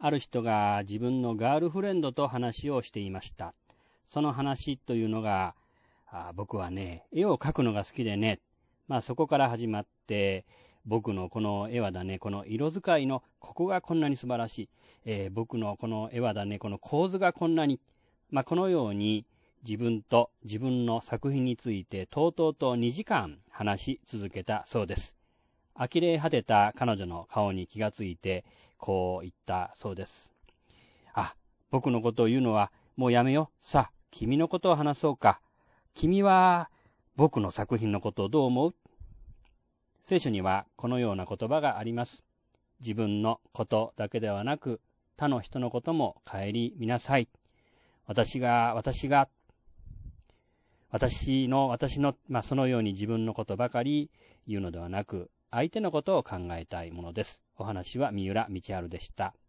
ある人が自分のガールフレンドと話をしていました。その話というのが、僕はね、絵を描くのが好きでね、そこから始まって、僕のこの絵はだね、この色使いのここがこんなに素晴らしい。僕のこの絵はだね、この構図がこんなに、このように自分と自分の作品についてとうとうと2時間話し続けたそうです。呆れ果てた彼女の顔に気がついて、こう言ったそうです。僕のことを言うのはもうやめよう。さあ、君のことを話そうか。君は僕の作品のことをどう思う？聖書にはこのような言葉があります。自分のことだけではなく、他の人のことも顧みなさい。私の、そのように自分のことばかり言うのではなく、相手のことを考えたいものです。お話は三浦道春でした。